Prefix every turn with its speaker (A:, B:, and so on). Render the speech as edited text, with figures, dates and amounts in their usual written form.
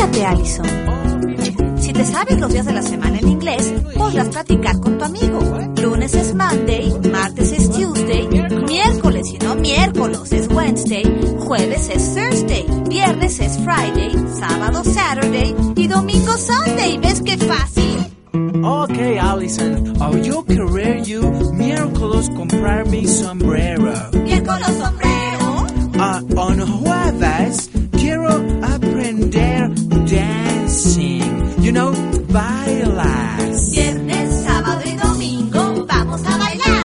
A: Fíjate, Allison. Si te sabes los días de la semana en inglés, podrás practicar con tu amigo. Lunes es Monday, martes es Tuesday, miércoles y no miércoles es Wednesday, jueves es Thursday, viernes es Friday, sábado Saturday y domingo Sunday. ¿Ves qué fácil?
B: Okay, Allison, yo querer you miércoles comprar mi sombrero.
A: Miércoles